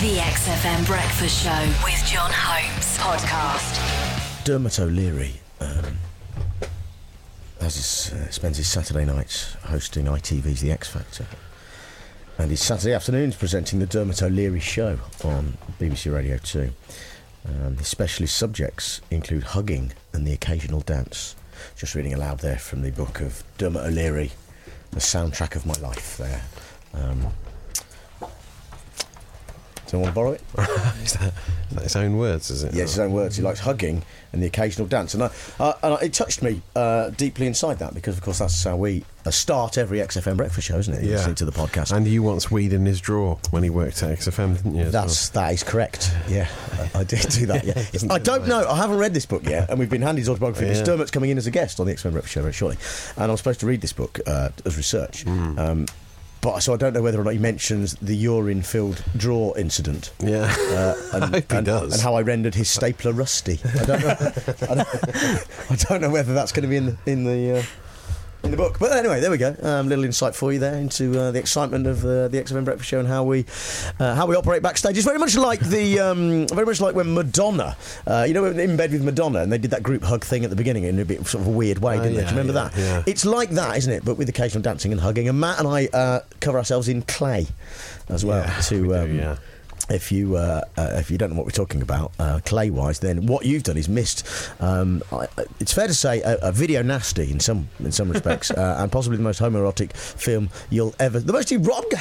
The XFM Breakfast Show with John Holmes podcast. Dermot O'Leary spends his Saturday nights hosting ITV's The X Factor, and his Saturday afternoons presenting the Dermot O'Leary Show on BBC Radio 2. His specialist subjects include hugging and the occasional dance. Just reading aloud there from the book of Dermot O'Leary, The Soundtrack of My Life there. Do you want to borrow it? Is that his own words, is it? Yes, his own words. He likes hugging and the occasional dance. And it touched me deeply inside that, because, of course, that's how we start every XFM breakfast show, isn't it? Yeah. Listening to the podcast. And you once weed in his drawer when he worked at XFM, didn't you? That is correct. Yeah, I did do that, yeah. I don't know. I haven't read this book yet, and we've been handed his autobiography. Yeah. Dermot's coming in as a guest on the XFM breakfast show very shortly. And I'm supposed to read this book as research. So I don't know whether or not he mentions the urine-filled drawer incident. Yeah, I hope he does. And how I rendered his stapler rusty. I don't know whether that's going to be in the book. But anyway, there we go. Little insight for you there into the excitement of the XFM Breakfast Show and how we operate backstage. It's very much like when Madonna, in bed with Madonna, and they did that group hug thing at the beginning in a bit sort of a weird way, didn't they? Do you remember that? Yeah. It's like that, isn't it? But with occasional dancing and hugging. And Matt and I cover ourselves in clay as well. Yeah, If you don't know what we're talking about, clay-wise, then what you've done is missed. It's fair to say a video nasty in some respects, and possibly the most homoerotic film you'll ever. The most erotic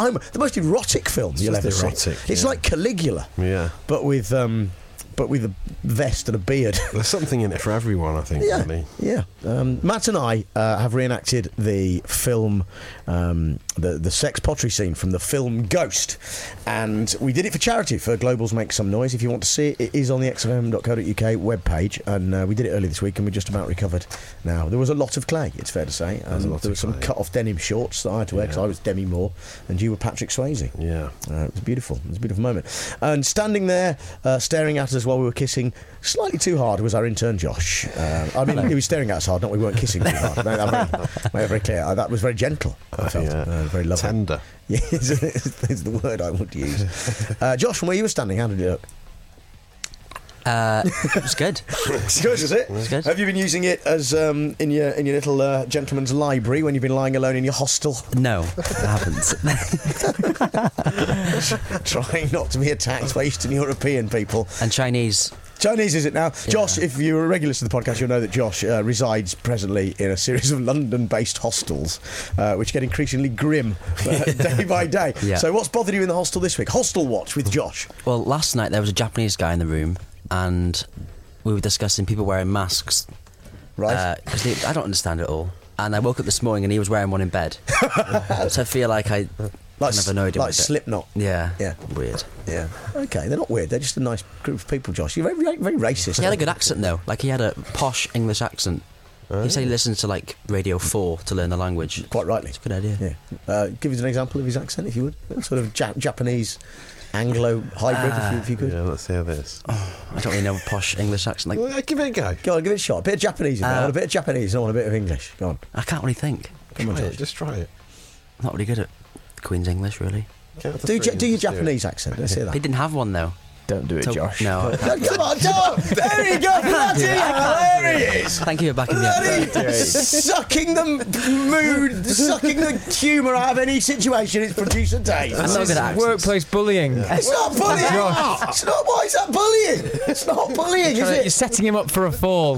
film you'll ever see. It's like Caligula, but with a vest and a beard. There's something in it for everyone, I think. Yeah, really. yeah. Matt and I have reenacted the film, the sex pottery scene from the film Ghost, and we did it for charity for Global's Make Some Noise. If you want to see it, it is on the xfm.co.uk webpage, and we did it earlier this week, and we just about recovered now. There was a lot of clay, it's fair to say, and there were some cut-off denim shorts that I had to wear because I was Demi Moore and you were Patrick Swayze. Yeah. It was beautiful. It was a beautiful moment. And standing there, staring at us while we were kissing slightly too hard was our intern Josh. He was staring at us hard, not we weren't kissing too hard. Made that very clear. That was very gentle, I felt. Very lovely. Tender. Yes, is the word I would use. Josh, from where you were standing, how did it look? It was good. It's good, is it? It was good. Have you been using it as in your little gentleman's library when you've been lying alone in your hostel? No, I haven't. Trying not to be attacked by Eastern European people. And Chinese. Chinese, is it now? Yeah. Josh, if you're a regular to the podcast, you'll know that Josh resides presently in a series of London-based hostels, which get increasingly grim day by day. Yeah. So what's bothered you in the hostel this week? Hostel Watch with Josh. Well, last night there was a Japanese guy in the room, and we were discussing people wearing masks. Right. Because I don't understand it all. And I woke up this morning and he was wearing one in bed. So I feel like I never annoyed him. Like Slipknot. Yeah. Yeah. Weird. Yeah. Okay, they're not weird. They're just a nice group of people, Josh. You're very, very racist. He had a good accent, though. Like, he had a posh English accent. He said he listens to, like, Radio 4 to learn the language. Quite rightly. It's a good idea. Yeah. Give us an example of his accent, if you would. Sort of Japanese Anglo hybrid, if you could. Yeah, let's hear this. I don't really know a posh English accent. Well, give it a go. Go on, give it a shot. A bit of Japanese. I want a bit of Japanese. I want a bit of English. Go on. I can't really think. Come on, Josh. Just try it. I'm not really good at Queen's English, really. Do your Japanese accent. Let's hear that. They didn't have one, though. Don't do it, Josh. No. Come on, Tom! There you go! That's it! There he is! Thank you for backing me up. Sucking the mood, sucking the humour out of any situation. It's producer Dave. I'm not good at accents. Workplace bullying. Yeah. It's not bullying! It's not. Why is that bullying? It's not bullying, is it? You're setting him up for a fall.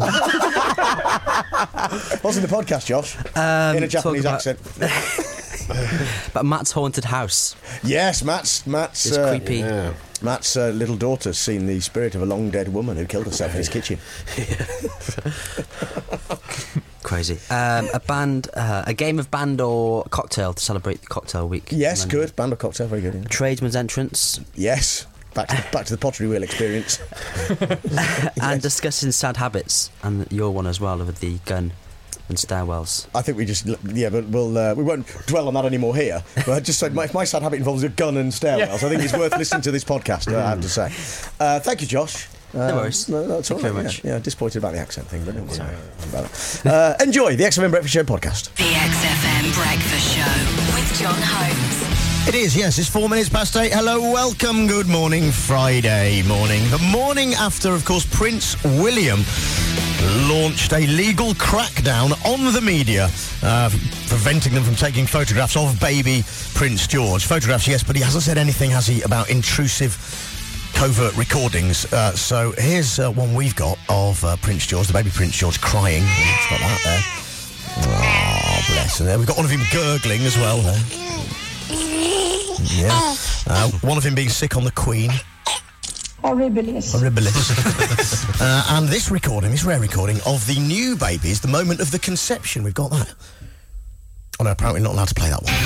What's in the podcast, Josh? In a Japanese accent. But Matt's haunted house. Yes, Matt's it's creepy. Yeah. Matt's little daughter's seen the spirit of a long dead woman who killed herself in his kitchen. Crazy. A game of band or cocktail to celebrate the cocktail week. Yes, good. Band or cocktail, very good. Yeah. Tradesman's entrance. Yes. Back to the pottery wheel experience. And discussing sad habits, and your one as well with the gun and stairwells. I think we just but we won't dwell on that anymore here. But I just said my sad habit involves a gun and stairwells. I think it's worth listening to this podcast. I have to say. Thank you, Josh. No worries. No, that's all right. Thank you very much. Yeah, disappointed about the accent thing, but don't worry about it. Enjoy the XFM Breakfast Show podcast. The XFM Breakfast Show with John Holmes. It is, yes. It's 4 minutes past 8. Hello, welcome. Good morning, Friday morning. The morning after, of course, Prince William launched a legal crackdown on the media, preventing them from taking photographs of baby Prince George. Photographs, yes, but he hasn't said anything, has he, about intrusive covert recordings. So here's one we've got of Prince George, the baby Prince George, crying. It's got that there. Oh, bless him. There we've got one of him gurgling as well there. Yeah. One of him being sick on the Queen. Horribilis. And this recording, this rare recording of the new babies, the moment of the conception. We've got that. Oh no, apparently not allowed to play that one.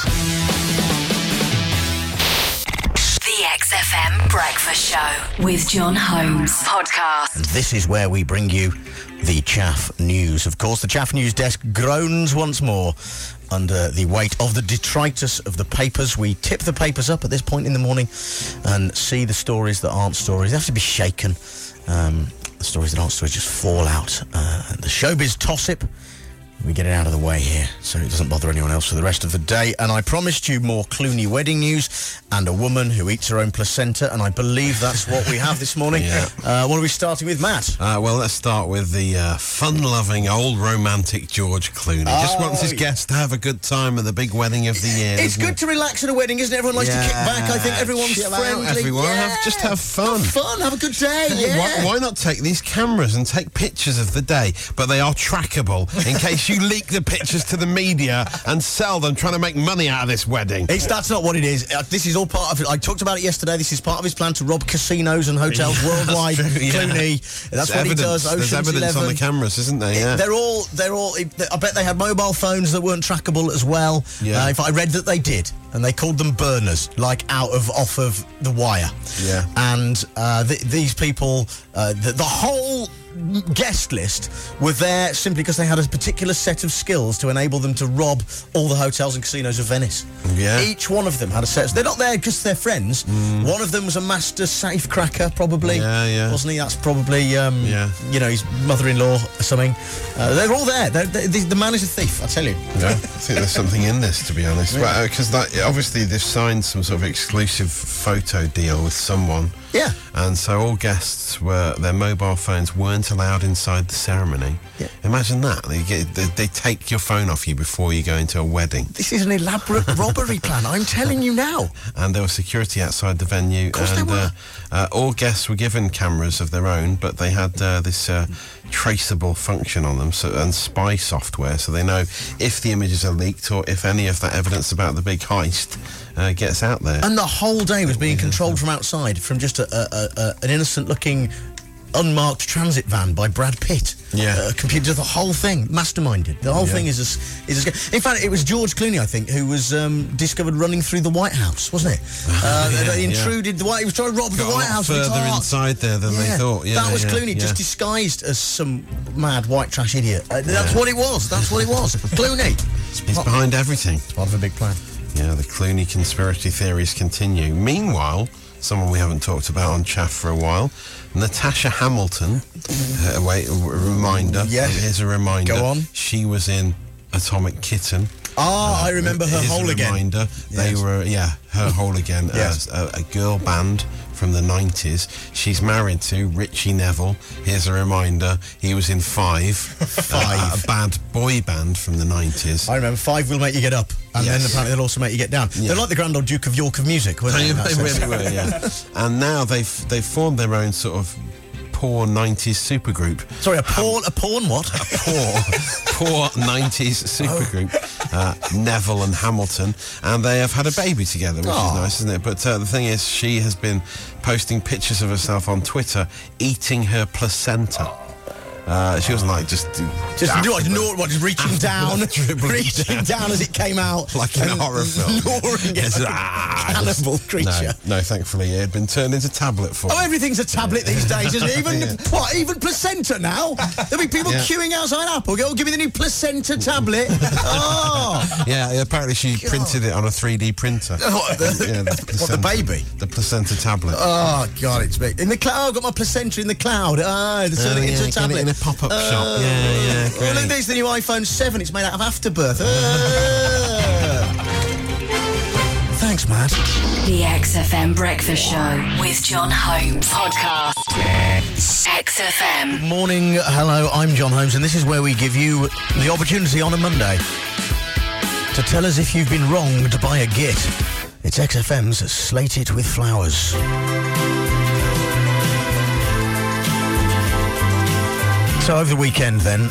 The XFM Breakfast Show with John Holmes podcast. And this is where we bring you the Chaff News. Of course, the Chaff News desk groans once more under the weight of the detritus of the papers. We tip the papers up at this point in the morning and see the stories that aren't stories. They have to be shaken. The stories that aren't stories just fall out. The showbiz toss-up, we get it out of the way here so it doesn't bother anyone else for the rest of the day. And I promised you more Clooney wedding news and a woman who eats her own placenta, and I believe that's what we have this morning. Yeah. What are we starting with, Matt? Well, let's start with the fun-loving, old romantic George Clooney. Just wants his guests to have a good time at the big wedding of the year. It's good to relax at a wedding, isn't it? Everyone likes to kick back. I think everyone's Chill out, friendly. everyone. Yeah. Just have fun. Have fun. Have a good day. Yeah. Why not take these cameras and take pictures of the day, but they are trackable in case you leak the pictures to the media and sell them, trying to make money out of this wedding. That's not what it is. This is all part of it. I talked about it yesterday. This is part of his plan to rob casinos and hotels worldwide. That's true, yeah. Clooney. That's what he does. There's Ocean's evidence 11. on the cameras, isn't there? Yeah. They're all. I bet they had mobile phones that weren't trackable as well. Yeah. In fact, I read that they did, and they called them burners, like off of the wire. Yeah. And these people, the whole guest list were there simply because they had a particular set of skills to enable them to rob all the hotels and casinos of Venice. Yeah. Each one of them had a set. They're not there because they're friends. One of them was a master safe cracker, probably. Yeah. Wasn't he? That's probably, Yeah. his mother-in-law or something. They're all there. The man is a thief, I tell you. Yeah, I think there's something in this, to be honest. Because obviously they've signed some sort of exclusive photo deal with someone. Yeah. And so all guests their mobile phones weren't allowed inside the ceremony. Yeah. Imagine that. They take your phone off you before you go into a wedding. This is an elaborate robbery plan, I'm telling you now. And there was security outside the venue. Of course and there were. All guests were given cameras of their own, but they had this traceable function on them and spy software, so they know if the images are leaked or if any of that evidence about the big heist gets out there. And the whole day was being controlled from outside, from just an innocent-looking, unmarked transit van by Brad Pitt. Yeah. Computer, the whole thing, masterminded. The whole thing is in fact, it was George Clooney, I think, who was discovered running through the White House, wasn't it? He intruded the White. He was trying to rob the White House. Further inside there than they thought. Yeah, that was Clooney, just disguised as some mad white trash idiot. That's what it was. Clooney. He's behind everything. It's part of a big plan. Yeah, the Clooney conspiracy theories continue. Meanwhile, someone we haven't talked about on Chaff for a while, Natasha Hamilton. A reminder. Yes. Here's a reminder. Go on. She was in Atomic Kitten. I remember her Here's Hole a Again. Reminder. They were, Her Hole Again. Yes. A girl band from the 90s. She's married to Richie Neville. Here's a reminder. He was in Five. A bad boy band from the 90s. I remember Five Will Make You Get Up, and then Yes. apparently they'll also make you get down. Yeah. They're like the Grand Old Duke of York of music, weren't they? They really were, yeah. And now they've formed their own sort of poor 90s supergroup. Sorry, a porn what? Poor 90s supergroup, Neville and Hamilton, and they have had a baby together, which is nice, isn't it? But the thing is, she has been posting pictures of herself on Twitter eating her placenta. She wasn't like just reaching down as it came out, like in a horror film, gnawing it like a cannibal creature. No, thankfully it had been turned into tablet form. Oh, everything's a tablet these days, isn't it? Even placenta now? There'll be people queuing outside Apple. Go, give me the new placenta tablet. Yeah, apparently she printed it on a 3D printer. The baby? The placenta tablet. Oh, God, it's big. In the cloud, I've got my placenta in the cloud. Turning it into a tablet. In a pop-up shop. Yeah, great. Well, look, there's the new iPhone 7. It's made out of Afterbirth. Thanks, Matt. The XFM Breakfast Show with John Holmes. Podcast. XFM. Morning, hello, I'm John Holmes, and this is where we give you the opportunity on a Monday to tell us if you've been wronged by a git. It's XFM's Slate It With Flowers. So over the weekend then,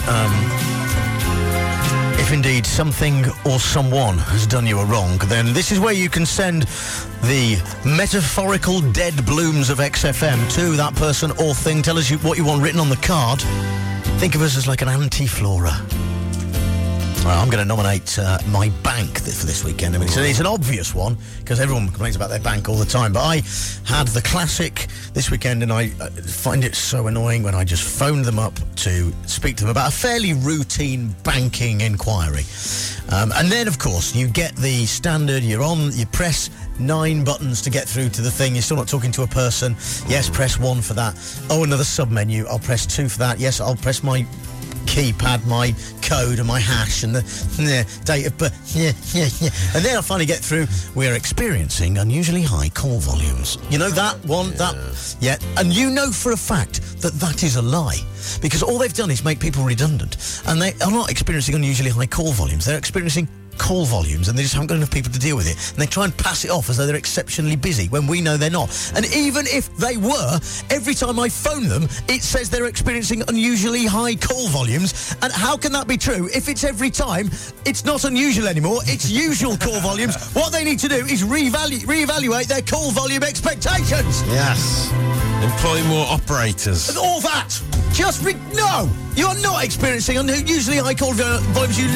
if indeed something or someone has done you a wrong, then this is where you can send the metaphorical dead blooms of XFM to that person or thing. Tell us what you want written on the card. Think of us as like an anti-flora. Right, I'm going to nominate my bank for this weekend. I mean, it's an obvious one because everyone complains about their bank all the time. But I had the classic this weekend, and I find it so annoying when I just phoned them up to speak to them about a fairly routine banking inquiry. And then, of course, you get the standard. You press 9 buttons to get through to the thing. You're still not talking to a person. Yes, press 1 for that. Oh, another sub-menu. I'll press 2 for that. Yes, I'll press my keypad, my code and my hash and the date of birth. And then I finally get through. We're experiencing unusually high call volumes. You know that one? Yeah. And you know for a fact that is a lie. Because all they've done is make people redundant. And they are not experiencing unusually high call volumes. They're experiencing call volumes, and they just haven't got enough people to deal with it, and they try and pass it off as though they're exceptionally busy when we know they're not. And even if they were, every time I phone them it says they're experiencing unusually high call volumes. And how can that be true if it's every time? It's not unusual anymore, it's usual call volumes. What they need to do is reevaluate their call volume expectations. Yes. Employ more operators. And all that. No! You're not experiencing unusually high call volumes, you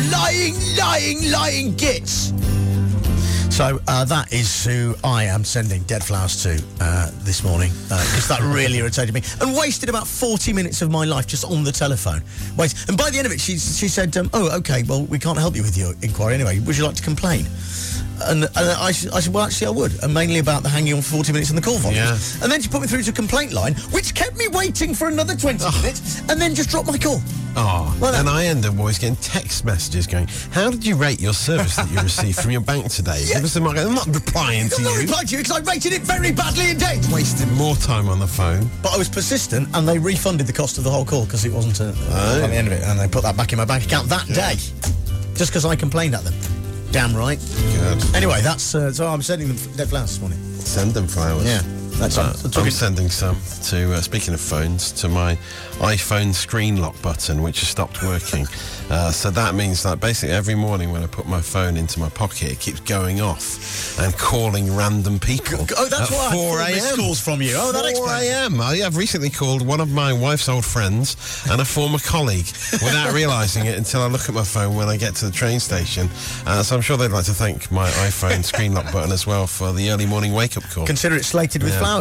lying gits. So that is who I am sending dead flowers to this morning, because that really irritated me and wasted about 40 minutes of my life just on the telephone. And by the end of it, she said, oh, OK, well, we can't help you with your inquiry anyway. Would you like to complain? And I said, well, actually, I would. And mainly about the hanging on for 40 minutes in the call volume. Yeah. And then she put me through to a complaint line, which kept me waiting for another 20 minutes, and then just dropped my call. And I end up always getting text messages going, how did you rate your service that you received from your bank today? Yeah. I'm not replying to you. I'm not replying to you because I rated it very badly indeed. Wasted more time on the phone. But I was persistent, and they refunded the cost of the whole call because it wasn't on the end of it, and they put that back in my bank account that day, just because I complained at them. Damn right. Good. Anyway, that's so I'm sending them dead flowers this morning. Send them flowers. Yeah. That's I'm sending some to, speaking of phones, to my iPhone screen lock button, which has stopped working. So that means that basically every morning when I put my phone into my pocket, it keeps going off and calling random people. Oh, that's why 4 I missed calls from you. Oh, that explains. 4 a.m. I've recently called one of my wife's old friends and a former colleague without realising it until I look at my phone when I get to the train station. So I'm sure they'd like to thank my iPhone screen lock button as well for the early morning wake-up call. Consider it slated with flowers.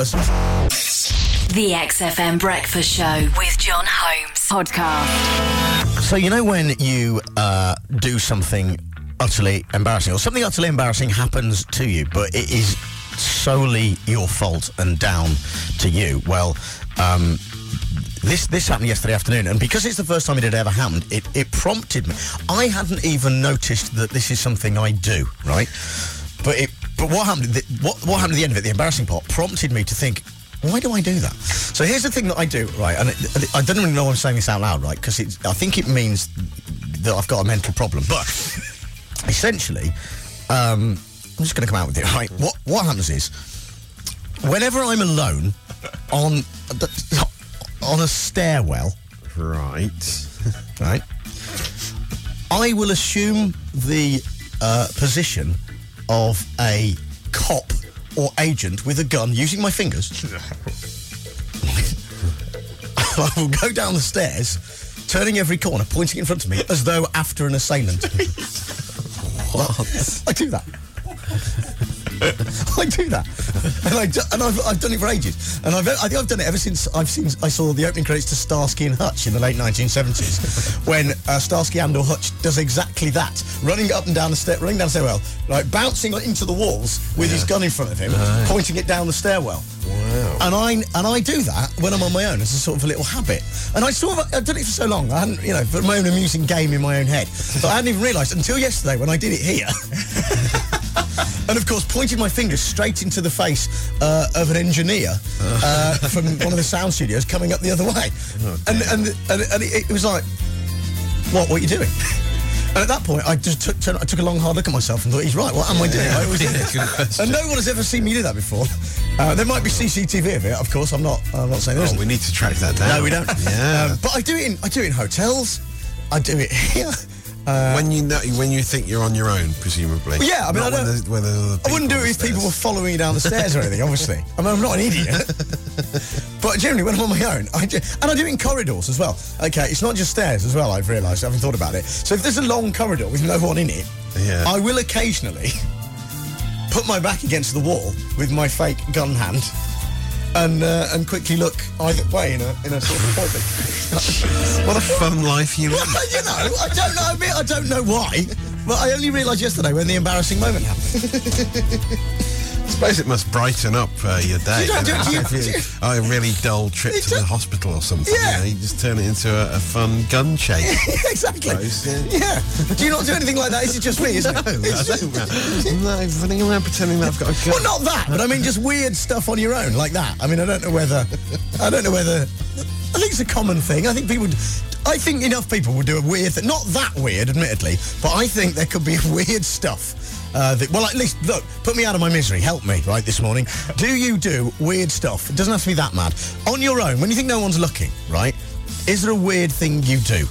The XFM Breakfast Show with John Holmes. Podcast. So you know when you do something utterly embarrassing, or something utterly embarrassing happens to you, but it is solely your fault and down to you? Well, this happened yesterday afternoon, and because it's the first time it had ever happened, it prompted me. I hadn't even noticed that this is something I do, right? But what happened? What happened at the end of it? The embarrassing part prompted me to think, why do I do that? So here's the thing that I do, right? And I don't really know why I'm saying this out loud, right? Because I think it means that I've got a mental problem. But essentially, I'm just going to come out with it, right? What happens is, whenever I'm alone on a stairwell, right, I will assume the position of a cop or agent with a gun using my fingers. I will go down the stairs, turning every corner, pointing in front of me as though after an assailant. What? I do that. I do that, and I've done it for ages, and I think I've done it ever since I saw the opening credits to Starsky and Hutch in the late 1970s, when Starsky and Hutch does exactly that, running down the stairwell, like bouncing into the walls with his gun in front of him, pointing it down the stairwell. Wow. And I do that when I'm on my own as a sort of a little habit, and I've done it for so long. I hadn't, for my own amusing game in my own head, but I hadn't even realised until yesterday when I did it here. and of course pointed my finger straight into the face of an engineer from one of the sound studios coming up the other way. And it was like, what are you doing? And at that point, I just took a long, hard look at myself and thought, he's right, what am I doing? I always do this. And no one has ever seen me do that before. There might be CCTV of it, of course. I'm not saying there isn't. We need to track that down. No, we don't. Yeah. But I do it in hotels. I do it here. When you think you're on your own, presumably. Well, yeah, I mean, Not I wouldn't do it if people were following me down the stairs or anything, obviously. I mean, I'm not an idiot. But generally, when I'm on my own, I do it in corridors as well. Okay, it's not just stairs as well, I've realised, I haven't thought about it. So if there's a long corridor with no one in it, I will occasionally put my back against the wall with my fake gun hand and quickly look either way in a sort of appointment. What a fun life you live. Well, you know, I don't know why, but I only realised yesterday when the embarrassing moment happened. I suppose it must brighten up your day. A really dull trip to the hospital or something. Yeah. You just turn it into a fun gun chase. Exactly. Suppose, yeah. Do you not do anything like that? Is it just me, isn't it? I'm not running around pretending that I've got a gun. Well, not that, but I mean just weird stuff on your own, like that. I mean, I don't know whether... I think it's a common thing. I think enough people would do a weird thing. Not that weird, admittedly, but I think there could be weird stuff. Well, at least, look, put me out of my misery. Help me, right, this morning. Do you do weird stuff? It doesn't have to be that mad. On your own, when you think no one's looking, right, is there a weird thing you do?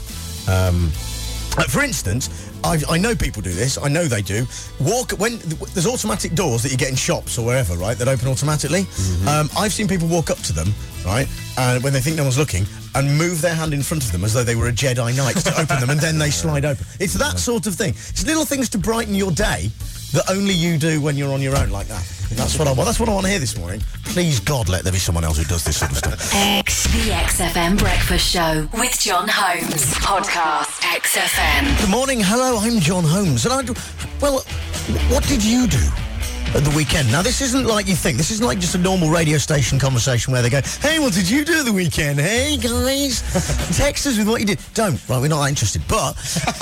For instance, I know people do this. I know they do. When there's automatic doors that you get in shops or wherever, right, that open automatically. Mm-hmm. I've seen people walk up to them, right, when they think no one's looking, and move their hand in front of them as though they were a Jedi Knight to open them, and then they slide open. It's that sort of thing. It's little things to brighten your day that only you do when you're on your own like that. That's what I want. That's what I want to hear this morning. Please, God, let there be someone else who does this sort of stuff. The XFM Breakfast Show with John Holmes. Podcast XFM. Good morning. Hello, I'm John Holmes. And what did you do at the weekend? Now, this isn't like you think. This isn't like just a normal radio station conversation where they go, hey, what did you do at the weekend? Hey, guys, text us with what you did. Don't. Right, we're not that interested. But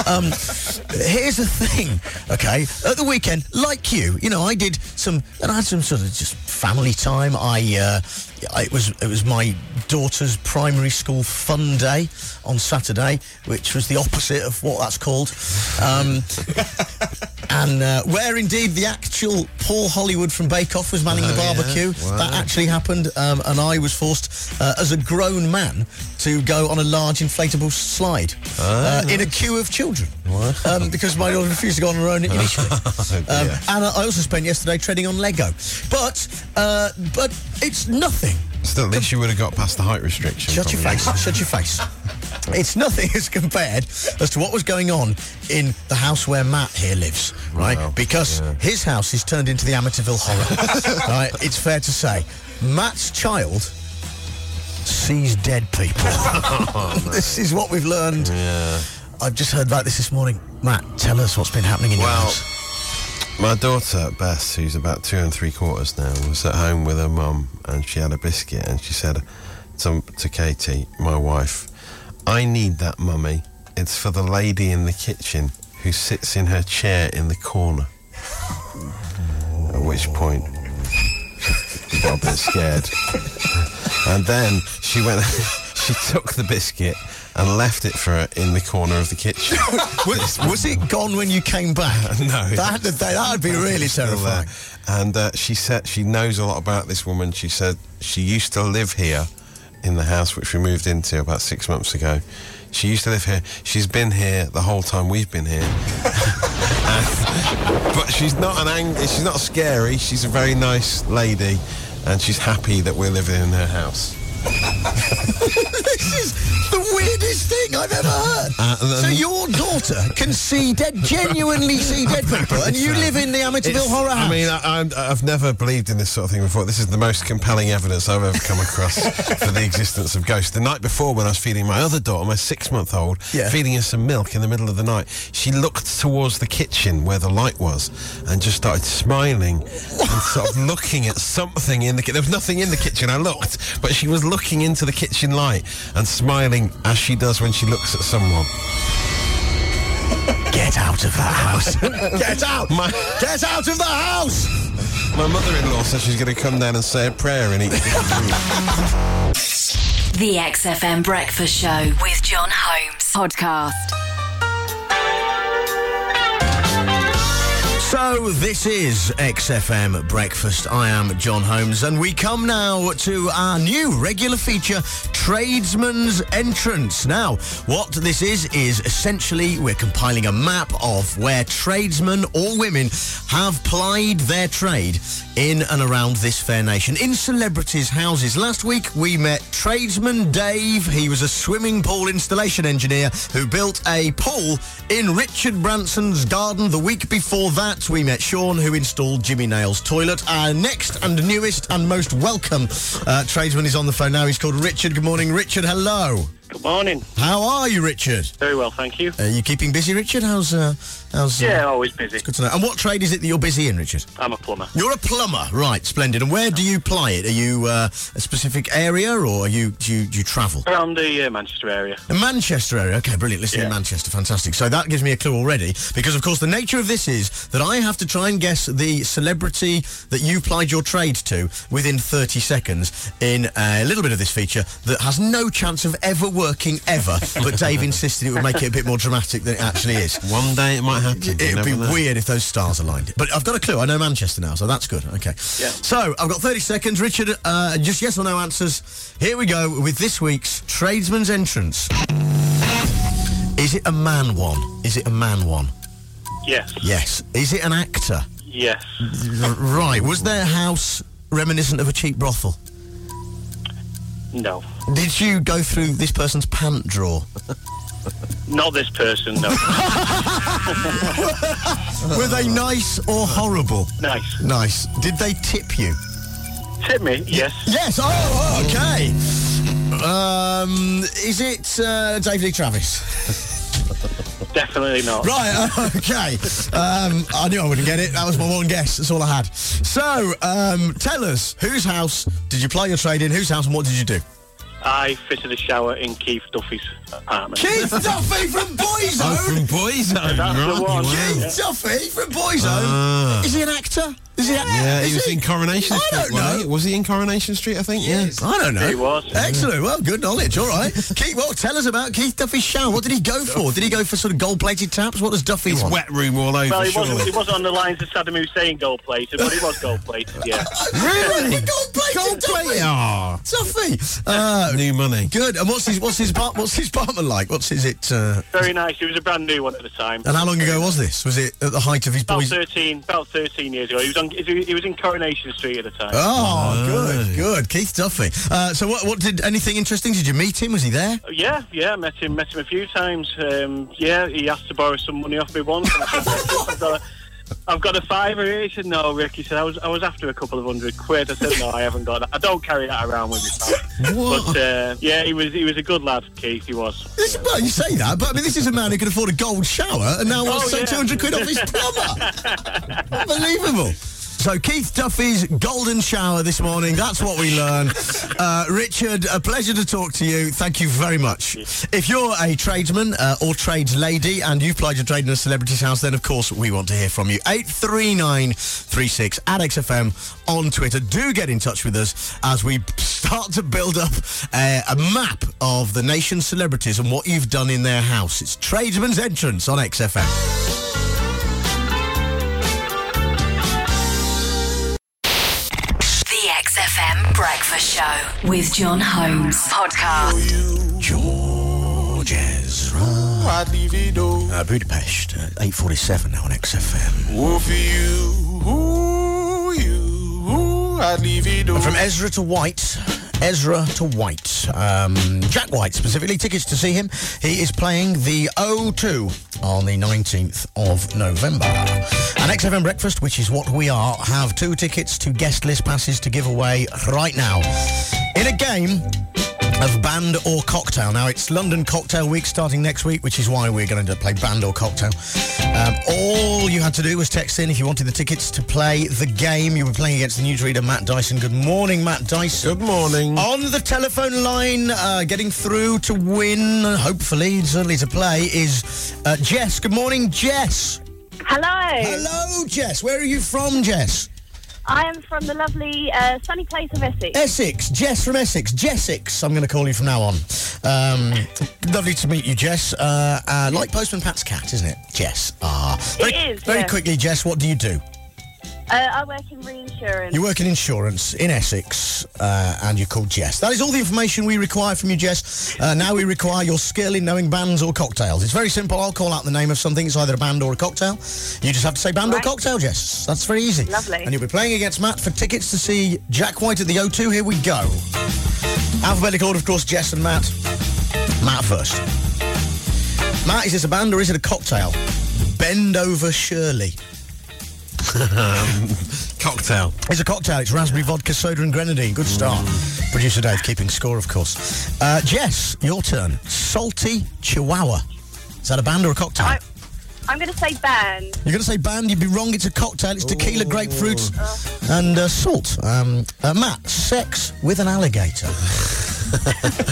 here's the thing, okay? At the weekend, like you know, I had some sort of just family time. It was my daughter's primary school fun day on Saturday, which was the opposite of what that's called. And where indeed the actual Paul Hollywood from Bake Off was manning the barbecue. Yeah. Wow. That actually happened, and I was forced, as a grown man, to go on a large inflatable slide in a queue of children. Because my daughter refused to go on her own initially. And I also spent yesterday treading on Lego. But it's nothing. Still, at least you would have got past the height restriction. Shut your face. Shut your face. It's nothing as compared as to what was going on in the house where Matt here lives, right? Wow. Because his house is turned into the Amityville Horror. Right? It's fair to say. Matt's child sees dead people. This is what we've learned. Yeah. I've just heard about this morning. Matt, tell us what's been happening in your house. My daughter, Bess, who's about 2 3/4 now, was at home with her mum, and she had a biscuit, and she said to Katie, my wife, I need that, mummy. It's for the lady in the kitchen who sits in her chair in the corner. At which point, she got a bit scared. And then she took the biscuit and left it for her in the corner of the kitchen. Was it gone when you came back? No. That would be really terrifying. And she said she knows a lot about this woman. She said she used to live here in the house which we moved into about 6 months ago. She used to live here. She's been here the whole time we've been here. But she's not she's not scary. She's a very nice lady, and she's happy that we're living in her house. This is the weirdest thing I've ever heard. So your daughter can genuinely see dead people, and you live in the Amityville Horror House. I mean, I've never believed in this sort of thing before. This is the most compelling evidence I've ever come across for the existence of ghosts. The night before, when I was feeding my other daughter, my 6-month-old, feeding her some milk in the middle of the night, she looked towards the kitchen where the light was and just started smiling and sort of looking at something in the kitchen. There was nothing in the kitchen. I looked, but she was looking into the kitchen light and smiling as she does when she looks at someone. Get out of the house. Get out. Get out of the house. My mother-in-law says she's going to come down and say a prayer in each room. The XFM Breakfast Show with John Holmes. Podcast. So this is XFM Breakfast. I am John Holmes, and we come now to our new regular feature, Tradesman's Entrance. Now, what this is essentially we're compiling a map of where tradesmen or women have plied their trade in and around this fair nation, in celebrities' houses. Last week, we met tradesman Dave. He was a swimming pool installation engineer who built a pool in Richard Branson's garden. The week before that, we met Sean, who installed Jimmy Nail's toilet. Our next and newest and most welcome tradesman is on the phone now. He's called Richard. Good morning, Richard. Hello. Good morning. How are you, Richard? Very well, thank you. Are you keeping busy, Richard? How's Yeah, always busy. Good to know. And what trade is it that you're busy in, Richard? I'm a plumber. You're a plumber, right? Splendid. And where do you ply it? Are you a specific area, or do you travel? Around the Manchester area. The Manchester area. Okay, brilliant. Listening in Manchester, fantastic. So that gives me a clue already, because of course the nature of this is that I have to try and guess the celebrity that you plied your trade to within 30 seconds in a little bit of this feature that has no chance of ever working ever. But Dave insisted it would make it a bit more dramatic than it actually is. One day it might happen. It'd be weird if those stars aligned. But I've got a clue. I know Manchester now, so that's good. Okay. Yeah. So I've got 30 seconds. Richard, just yes or no answers. Here we go with this week's Tradesman's Entrance. Is it a man one? Is it a man one? Yes. Yes. Is it an actor? Yes. Right. Was their house reminiscent of a cheap brothel? No. Did you go through this person's pant drawer? Not this person, no. Were they nice or horrible? Nice. Nice. Did they tip you? Tip me? Yes. Yes. Oh, okay. Is it Dave Lee Travis? Definitely not. Right. Okay. I knew I wouldn't get it. That was my one guess. That's all I had. So, tell us, whose house did you ply your trade in? Whose house, and what did you do? I fitted a shower in Keith Duffy's apartment. Keith Duffy from Boyzone. Oh, from Boyzone. That's the one. Keith Duffy from Boyzone. Is he an actor? Is he? Yeah, he was in Coronation Street. I don't know. Was he in Coronation Street, I think? Yeah. I don't know. He was. Excellent. Well, good knowledge. All right. Keith, well, tell us about Keith Duffy's shower. What did he go for? Did he go for sort of gold-plated taps? What does Duffy It's want? wet room all over, Well, he surely. wasn't on the lines of Saddam Hussein gold-plated, but he was gold-plated, yeah. Really? Gold-plated Gold-plated? Duffy. Oh, Duffy. new money. Good. And what's his apartment like? Is it? Very nice. It was a brand new one at the time. And how long ago was this? Was it at the height of his About boys? 13 years ago. He was in Coronation Street at the time. Oh, good. Keith Duffy. So what did anything interesting? Did you meet him? Was he there? Yeah, met him a few times. He asked to borrow some money off me once. And I said, I've got a fiver here. He said, no, Rick. He said, I was after a couple of £100. I said, no, I haven't got that. I don't carry that around with me. What? But, he was a good lad, Keith. He was. Well, you say that, but I mean, this is a man who can afford a gold shower and now wants to take yeah. £200 off his plumber. Unbelievable. So Keith Duffy's golden shower this morning. That's what we learn. Richard, a pleasure to talk to you. Thank you very much. If you're a tradesman or trades lady and you've plied your trade in a celebrity's house, then of course we want to hear from you. 83936 at XFM on Twitter. Do get in touch with us as we start to build up a map of the nation's celebrities and what you've done in their house. It's Tradesman's Entrance on XFM. XFM Breakfast Show with John Holmes. Podcast. George Ezra. Budapest, 8:47 now on XFM. And from Ezra to White. Jack White specifically, tickets to see him. He is playing the O2 on the 19th of November. And XFM Breakfast, which is what we are, have 2 tickets to guest list passes to give away right now. In a game of Band or Cocktail. Now, it's London Cocktail Week starting next week, which is why we're going to play Band or Cocktail. All you had to do was text in if you wanted the tickets to play the game. You were playing against the newsreader, Matt Dyson. Good morning, Matt Dyson. Good morning. On the telephone line, getting through to win, hopefully, certainly to play, is Jess. Good morning, Jess. Hello. Hello, Jess. Where are you from, Jess? I am from the lovely sunny place of Essex. Essex. Jess from Essex. Jessix, I'm going to call you from now on. Lovely to meet you, Jess. Like Postman Pat's cat, isn't it? Jess. Very quickly, Jess, what do you do? I work in reinsurance. You work in insurance in Essex, and you're called Jess. That is all the information we require from you, Jess. Now we require your skill in knowing bands or cocktails. It's very simple. I'll call out the name of something. It's either a band or a cocktail. You just have to say band or cocktail, Jess. That's very easy. Lovely. And you'll be playing against Matt for tickets to see Jack White at the O2. Here we go. Alphabetical order, of course, Jess and Matt. Matt first. Matt, is this a band or is it a cocktail? Bend Over Shirley. Cocktail. It's a cocktail. It's raspberry vodka, soda and grenadine. Good start. Producer Dave keeping score, of course. Jess, your turn. Salty Chihuahua. Is that a band or a cocktail? I'm going to say band. You're going to say band? You'd be wrong. It's a cocktail. It's tequila, grapefruit and salt. Matt, sex with an alligator. Is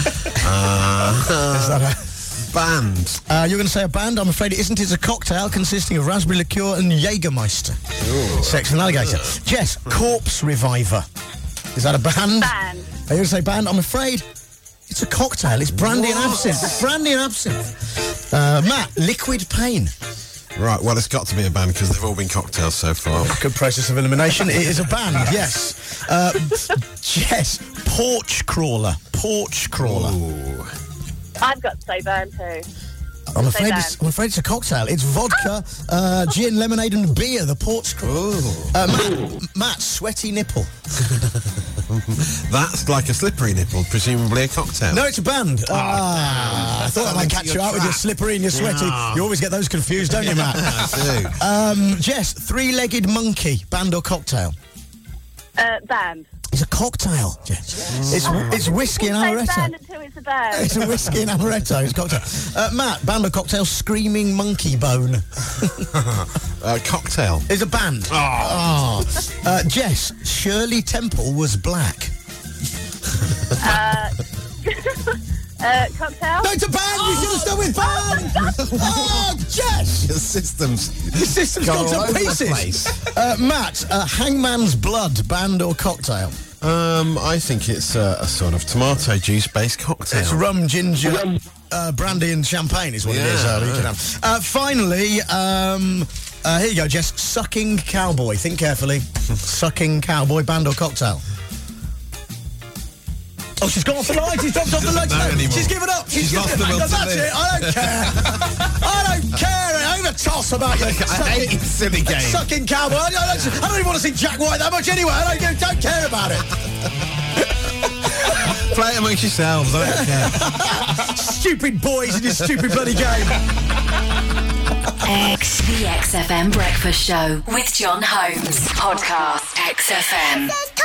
that a... Band. You're going to say a band? I'm afraid it isn't. It's a cocktail consisting of raspberry liqueur and Jägermeister. Ooh. Sex and alligator. Jess, Corpse Reviver. Is that a band? Band. Are you going to say band? I'm afraid it's a cocktail. It's brandy and absinthe. It's brandy and absinthe. Matt, Liquid Pain. Right, well, it's got to be a band because they've all been cocktails so far. Good process of elimination. It is a band, yes. Jess, Porch Crawler. Porch Crawler. Ooh. I've got to say band too. I'm afraid it's a cocktail. It's vodka, gin, lemonade and beer, the Porch Crawler. Matt, Sweaty Nipple. That's like a slippery nipple, presumably a cocktail. No, it's a band. I thought I might catch you out with your slippery and your sweaty. You always get those confused, don't you, Matt? I do. Jess, Three-Legged Monkey, band or cocktail? Band. It's a cocktail, Jess. It's whiskey and amaretto. Band until it's a band. It's a whiskey and amaretto. It's a cocktail. Matt, band or cocktail? Screaming Monkey Bone. Cocktail. It's a band. Jess, Shirley Temple Was Black. Cocktail? No, it's a band! You should have stuck with band! Jess! Your system's gone to pieces. Matt, Hangman's Blood, band or cocktail? I think it's a sort of tomato juice-based cocktail. It's rum, ginger, brandy and champagne is what it is. You can have. Finally, here you go, Jess. Sucking Cowboy. Think carefully. Sucking Cowboy, band or cocktail? Oh, she's gone off the line. She's dropped off the line. She's given up. She's lost the will to That's live. it. I don't care. I don't care. I don't give a toss about your hate silly game. Sucking Cowboy. I don't even want to see Jack White that much anyway. I don't care about it. Play it amongst yourselves. I don't care. Stupid boys in your stupid bloody game. The XFM Breakfast Show with John Holmes. Podcast XFM.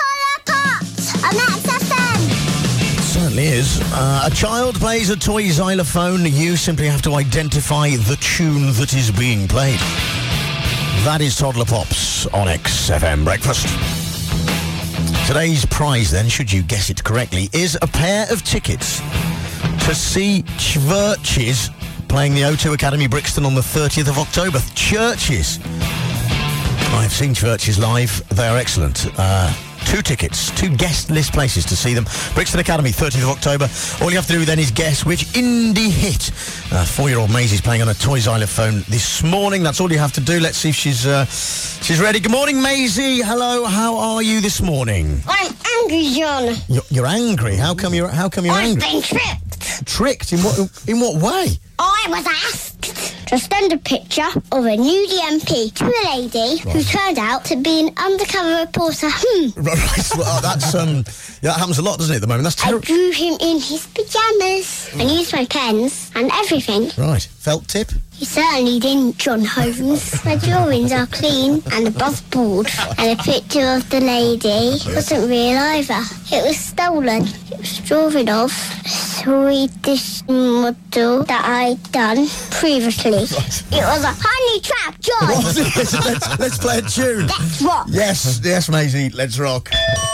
Certainly is. A child plays a toy xylophone. You simply have to identify the tune that is being played. That is Toddler Pops on XFM Breakfast. Today's prize, then, should you guess it correctly, is a pair of tickets to see Chvrches playing the O2 Academy Brixton on the 30th of October. Churches. I've seen Chvrches live. They are excellent. 2 tickets, 2 guest list places to see them. Brixton Academy, 30th of October. All you have to do then is guess which indie hit 4-year-old Maisie's playing on a toy xylophone this morning. That's all you have to do. Let's see if she's ready. Good morning, Maisie. Hello. How are you this morning? I'm angry, John. You're angry. How come you're angry? I've been tricked. Tricked? In what way? I was asked to send a picture of a new DMP to a lady who turned out to be an undercover reporter. Right, well, that's that happens a lot, doesn't it, at the moment? That's I terrible. drew him in his pyjamas and used my pens and everything. Right, felt tip? You certainly didn't, John Holmes. My drawings are clean and above board. And a picture of the lady wasn't real either. It was stolen. It was drawing of a Swedish model that I'd done previously. It was a honey trap, John. Let's play a tune. Let's rock. Yes, Maisie, let's rock.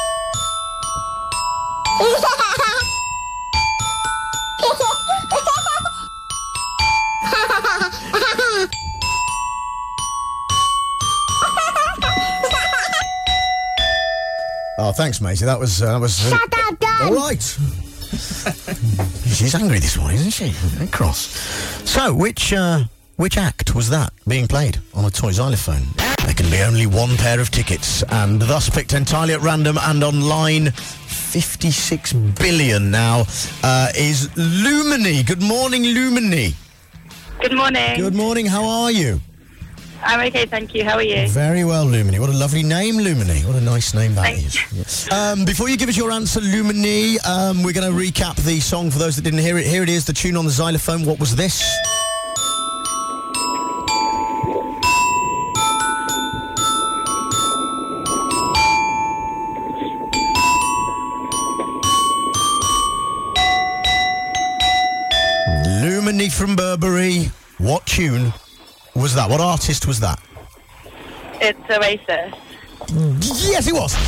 Oh, thanks, Maisie. That was. Shut up, Dan. All right. She's angry this morning, isn't she? Very cross. So, which act was that being played on a toy xylophone? There can be only one pair of tickets, and thus picked entirely at random and on line 56 billion now is Lumini. Good morning, Lumini. Good morning. Good morning. How are you? I'm okay, thank you. How are you? Very well, Lumini. What a lovely name, Lumini. What a nice name that Thank is. Before you give us your answer, Lumini, we're going to recap the song for those that didn't hear it. Here it is, the tune on the xylophone. What was this? Lumini from Burberry. What tune was that? What artist was that? It's Oasis. Yes, it was.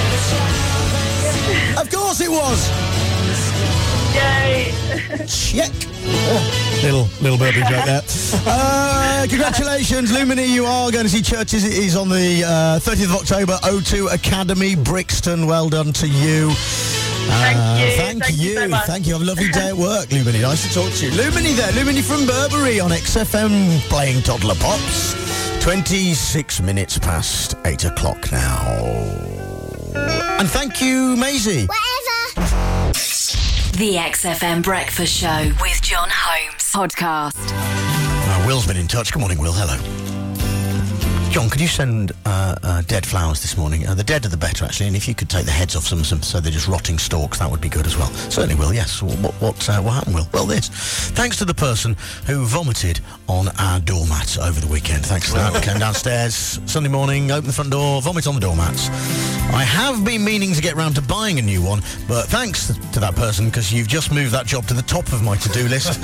Of course it was. Yay. Check. Little Burberry joke there. Congratulations, Lumini. You are going to see Churches. It is on the 30th of October, O2 Academy, Brixton. Well done to you. Thank you so much. Thank you. Have a lovely day at work, Lumini. Nice to talk to you. Lumini there. Lumini from Burberry on XFM playing Toddler Pops. 26 minutes past 8 o'clock now. And thank you, Maisie. Whatever. The XFM Breakfast Show with John Holmes. Podcast. Will's been in touch. Good morning, Will. Hello. John, could you send dead flowers this morning? The deader the better, actually. And if you could take the heads off some so they're just rotting stalks, that would be good as well. Certainly will, yes. What happened, Will? Well, this. Thanks to the person who vomited on our doormats over the weekend. Thanks to that. Came downstairs Sunday morning, opened the front door, vomit on the doormats. I have been meaning to get round to buying a new one, but thanks to that person, because you've just moved that job to the top of my to-do list.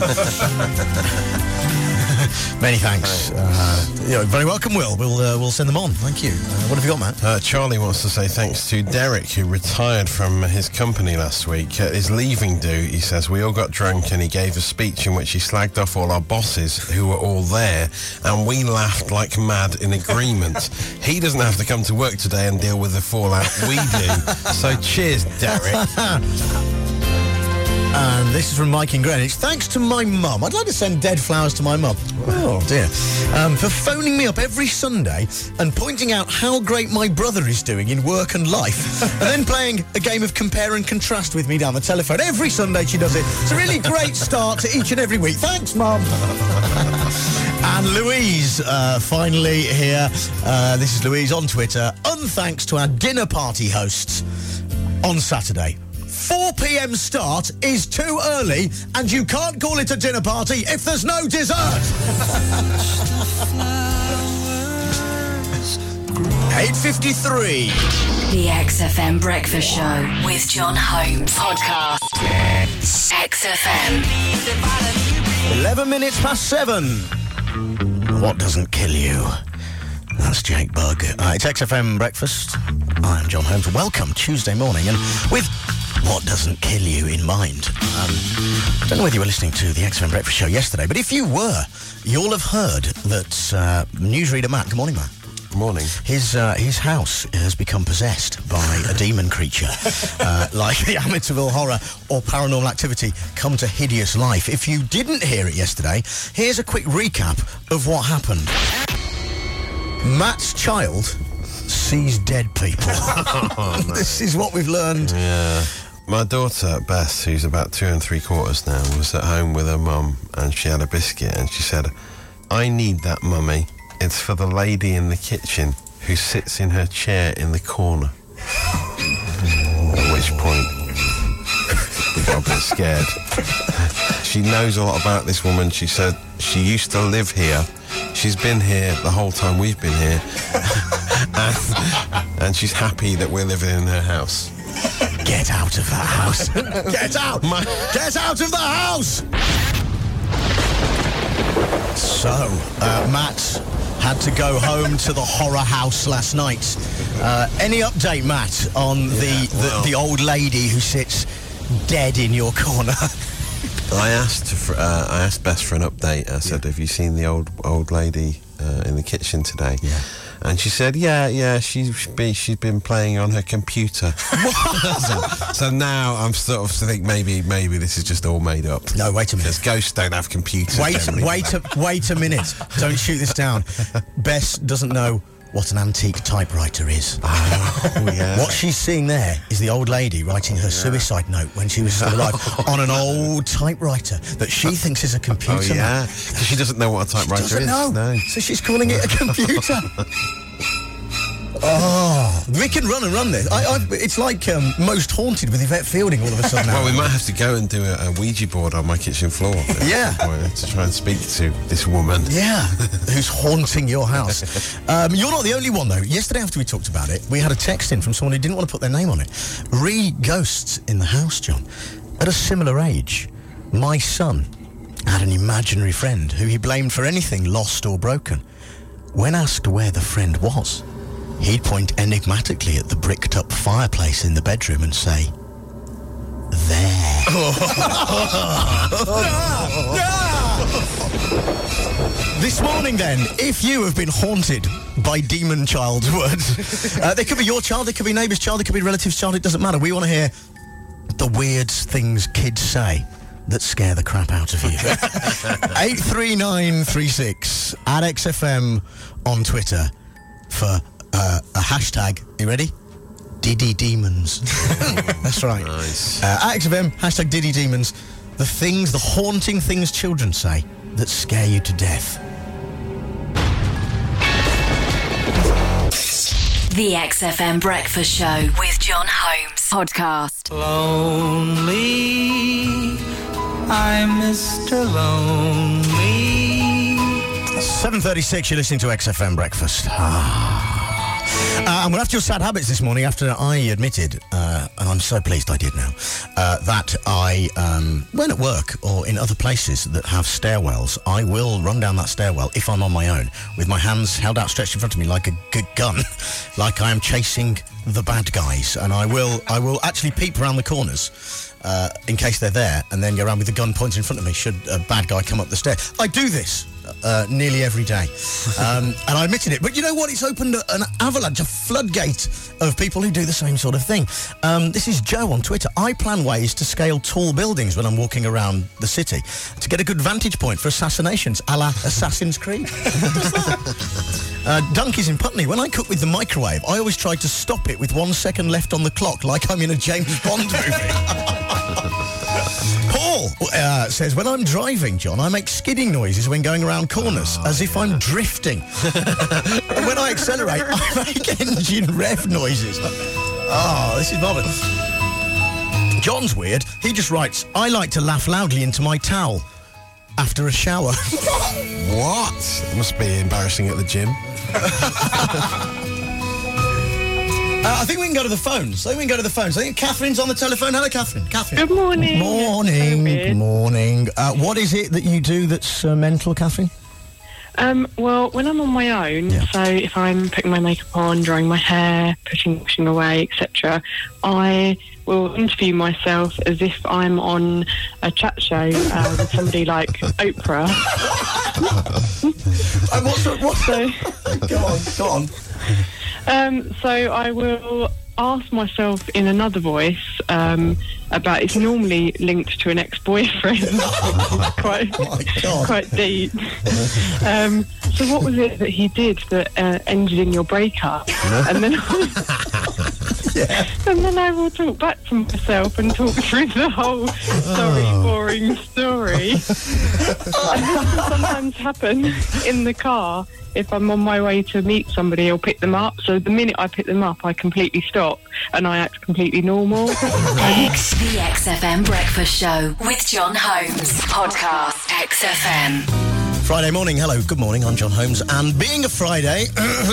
Many thanks. Very welcome, Will. We'll send them on. Thank you. What have you got, Matt? Charlie wants to say thanks to Derek, who retired from his company last week. At his leaving do, he says, we all got drunk and he gave a speech in which he slagged off all our bosses who were all there, and we laughed like mad in agreement. He doesn't have to come to work today and deal with the fallout we do. So cheers, Derek. And this is from Mike in Greenwich. Thanks to my mum. I'd like to send dead flowers to my mum. Oh, dear. For phoning me up every Sunday and pointing out how great my brother is doing in work and life, and then playing a game of compare and contrast with me down the telephone. Every Sunday she does it. It's a really great start to each and every week. Thanks, Mum. And Louise, finally here. This is Louise on Twitter. Unthanks to our dinner party hosts on Saturday. 4 p.m. start is too early, and you can't call it a dinner party if there's no dessert. 8:53. The XFM Breakfast Show with John Holmes. Podcast. XFM. 11 minutes past 7. What doesn't kill you? That's Jake Bugg. It's XFM Breakfast. I'm John Holmes. Welcome Tuesday morning, and with what doesn't kill you in mind. I don't know whether you were listening to the XFM Breakfast Show yesterday, but if you were, you'll have heard that newsreader Matt, good morning, Matt. Good morning. His house has become possessed by a demon creature, like the Amityville Horror or Paranormal Activity come to hideous life. If you didn't hear it yesterday, here's a quick recap of what happened. Matt's child sees dead people. This is what we've learned. Yeah. My daughter, Beth, who's about 2 3/4 now, was at home with her mum, and she had a biscuit, and she said, I need that, Mummy. It's for the lady in the kitchen who sits in her chair in the corner. At which point, we got a bit scared. She knows a lot about this woman. She said she used to live here. She's been here the whole time we've been here. and she's happy that we're living in her house. Get out of that house. Get out. Get out of the house. So, Matt had to go home to the horror house last night. Any update, Matt, on the old lady who sits dead in your corner? I asked Bess for an update. I said, "Have you seen the old lady in the kitchen today?" Yeah. And she said, "Yeah, she's been playing on her computer." so now I'm sort of think maybe this is just all made up. No, wait a minute. Because ghosts don't have computers. Wait a minute. Don't shoot this down. Bess doesn't know what an antique typewriter is. Oh, yeah. What she's seeing there is the old lady writing her suicide note when she was still alive on an old typewriter that she thinks is a computer. Oh, yeah, because she doesn't know what a typewriter is. No. So she's calling it a computer. Oh, we can run this. It's like Most Haunted with Yvette Fielding all of a sudden. Well, we might have to go and do a Ouija board on my kitchen floor. Yeah. To try and speak to this woman. Yeah, who's haunting your house. You're not the only one, though. Yesterday, after we talked about it, we had a text in from someone who didn't want to put their name on it. Ghosts in the house, John. At a similar age, my son had an imaginary friend who he blamed for anything lost or broken. When asked where the friend was, he'd point enigmatically at the bricked-up fireplace in the bedroom and say, "There." This morning, then, if you have been haunted by demon child's words, they could be your child, they could be neighbour's child, they could be relative's child, it doesn't matter. We want to hear the weird things kids say that scare the crap out of you. 83936 at XFM on Twitter for a hashtag. You ready? Diddy Demons. That's right. Nice. At XFM, hashtag Diddy Demons. The haunting things children say that scare you to death. The XFM Breakfast Show with John Holmes. Podcast. Lonely, I'm Mr. Lonely. 7:36, you're listening to XFM Breakfast. I'm going to have to do sad habits this morning after I admitted, and I'm so pleased I did now, that I, when at work or in other places that have stairwells, I will run down that stairwell if I'm on my own with my hands held out stretched in front of me like a good gun, like I am chasing the bad guys, and I will actually peep around the corners in case they're there, and then go around with the gun pointed in front of me should a bad guy come up the stair. I do this nearly every day, and I admitted it. But you know what? It's opened an avalanche, a floodgate of people who do the same sort of thing. This is Joe on Twitter. I plan ways to scale tall buildings when I'm walking around the city to get a good vantage point for assassinations, a la Assassin's Creed. What does that? Dunky's in Putney. When I cook with the microwave, I always try to stop it with 1 second left on the clock, like I'm in a James Bond movie. Paul says, when I'm driving, John, I make skidding noises when going around corners, as if I'm drifting. And when I accelerate, I make engine rev noises. Oh, this is marvellous. John's weird. He just writes, I like to laugh loudly into my towel after a shower. What? It must be embarrassing at the gym. I think we can go to the phones. I think Catherine's on the telephone. Hello, Catherine. Good morning. Morning. What is it that you do that's mental, Catherine? Well, when I'm on my own, so if I'm putting my makeup on, drying my hair, washing away, etc., I will interview myself as if I'm on a chat show with somebody like Oprah. Go on. So I will ask myself in another voice about, it's normally linked to an ex-boyfriend, which is quite deep. So what was it that he did that ended in your breakup? And then And then I will talk back to myself and talk through the whole boring story. And this will sometimes happen in the car if I'm on my way to meet somebody or pick them up. So the minute I pick them up, I completely stop and I act completely normal. The XFM Breakfast Show with John Holmes. Podcast XFM. Friday morning. Hello, good morning. I'm John Holmes. And being a Friday,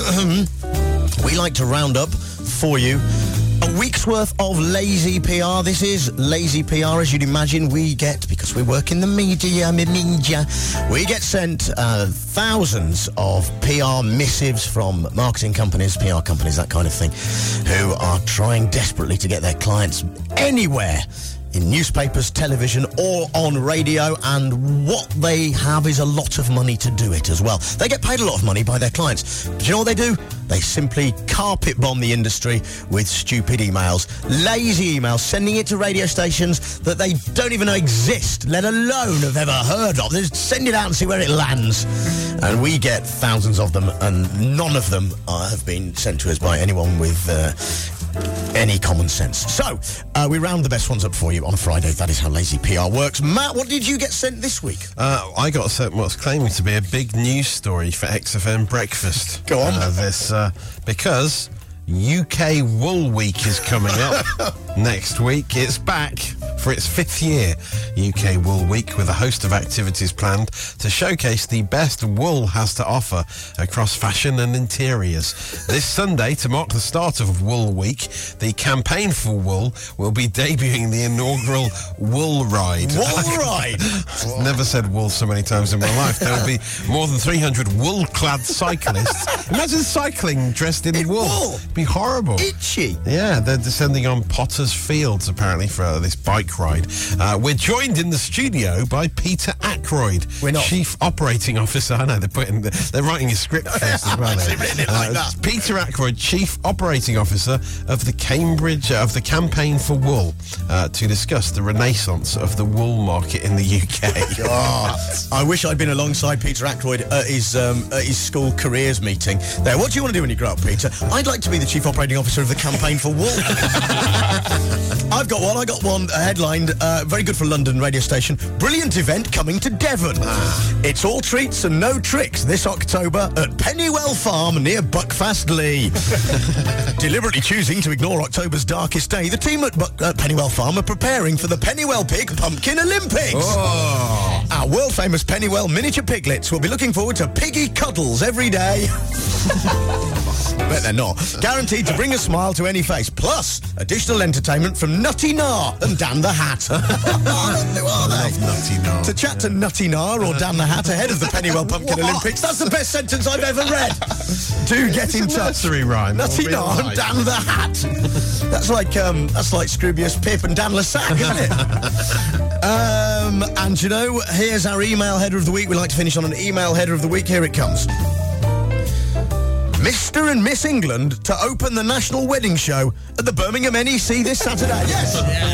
we like to round up for you a week's worth of lazy PR. This is lazy PR, as you'd imagine. We get, because we work in the media, we get sent thousands of PR missives from marketing companies, PR companies, that kind of thing, who are trying desperately to get their clients anywhere in newspapers, television, or on radio, and what they have is a lot of money to do it as well. They get paid a lot of money by their clients. Do you know what they do? They simply carpet bomb the industry with stupid emails, lazy emails, sending it to radio stations that they don't even know exist, let alone have ever heard of. They just send it out and see where it lands. And we get thousands of them, and none of them have been sent to us by anyone with any common sense. So, we round the best ones up for you on a Friday. That is how lazy PR works. Matt, what did you get sent this week? I got sent what's claiming to be a big news story for XFM Breakfast. Go on. Because UK Wool Week is coming up next week. It's back for its 5th year, UK Wool Week, with a host of activities planned to showcase the best wool has to offer across fashion and interiors. This Sunday, to mark the start of Wool Week, the Campaign for Wool will be debuting the inaugural Wool Ride. Wool Ride? I've never said wool so many times in my life. There will be more than 300 wool-clad cyclists. Imagine cycling dressed in wool. It'd be horrible. Itchy. Yeah, they're descending on Potter's Fields, apparently, for this bike ride. We're joined in the studio by Peter Ackroyd, Chief Operating Officer. I know they're writing a script for us as well. Peter Ackroyd, Chief Operating Officer of the Campaign for Wool, to discuss the renaissance of the wool market in the UK. God, I wish I'd been alongside Peter Ackroyd at his school careers meeting. There, what do you want to do when you grow up, Peter? I'd like to be the Chief Operating Officer of the Campaign for Wool. I got one headlined, very good for London radio station. Brilliant event coming to Devon. It's all treats and no tricks this October at Pennywell Farm near Buckfast Lee. Deliberately choosing to ignore October's darkest day, the team at Pennywell Farm are preparing for the Pennywell Pig Pumpkin Olympics. Oh. Our world-famous Pennywell miniature piglets will be looking forward to piggy cuddles every day. Bet they're not. Guaranteed to bring a smile to any face. Plus, additional entertainment from Nutty Nar and Dan the Hat. Who are they? Nutty Nar. To chat to Nutty Nar or Dan the Hat ahead of the Pennywell Pumpkin Olympics. That's the best sentence I've ever read. Do get in touch. Nursery rhyme. Nutty Nar and Dan the Hat. That's like Scroobius Pip and Dan Lassac, isn't it? And you know, here's our email header of the week. We like to finish on an email header of the week. Here it comes. Mr. and Miss England to open the National Wedding Show at the Birmingham NEC this Saturday. Yes.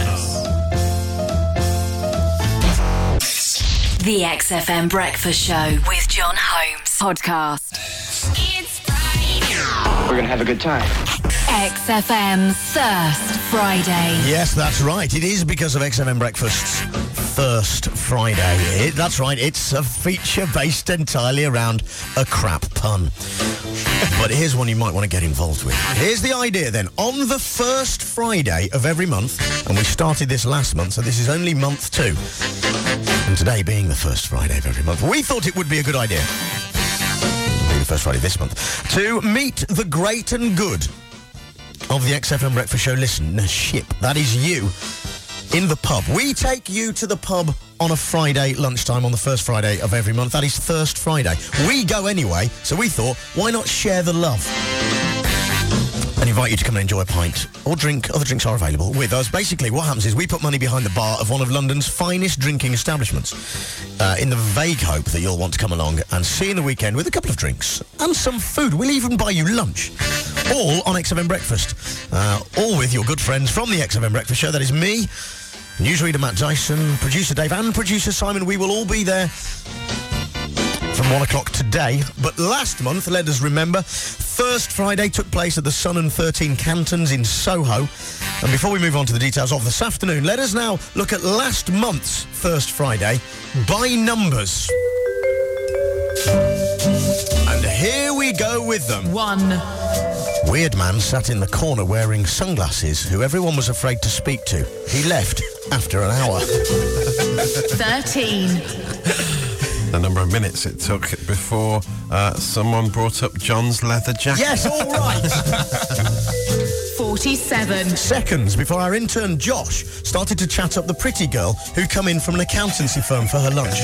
The XFM Breakfast Show with John Holmes. Podcast. It's Friday. We're going to have a good time. XFM's Thirst Friday. Yes, that's right. It is because of XFM Breakfast's Thirst Friday. That's right. It's a feature based entirely around a crap pun. But here's one you might want to get involved with. Here's the idea then. On the first Friday of every month, and we started this last month, so this is only month 2, and today being the first Friday of every month, we thought it would be a good idea, being the first Friday this month, to meet the great and good of the XFM Breakfast Show listenership. That is you in the pub. We take you to the pub on a Friday lunchtime on the first Friday of every month. That is Thirst Friday. We go anyway, so we thought, why not share the love? And invite you to come and enjoy a pint or drink. Other drinks are available with us. Basically, what happens is we put money behind the bar of one of London's finest drinking establishments in the vague hope that you'll want to come along and see in the weekend with a couple of drinks and some food. We'll even buy you lunch. All on XFM Breakfast. All with your good friends from the XFM Breakfast Show. That is me, newsreader Matt Dyson, producer Dave and producer Simon. We will all be there from 1 o'clock today. But last month, let us remember, First Friday took place at the Sun and 13 Cantons in Soho. And before we move on to the details of this afternoon, let us now look at last month's First Friday by numbers. And here we go with them. 1. Weird man sat in the corner wearing sunglasses who everyone was afraid to speak to. He left after an hour. 13. The number of minutes it took before someone brought up John's leather jacket. Yes, all right. 47. Seconds before our intern Josh started to chat up the pretty girl who'd come in from an accountancy firm for her lunch.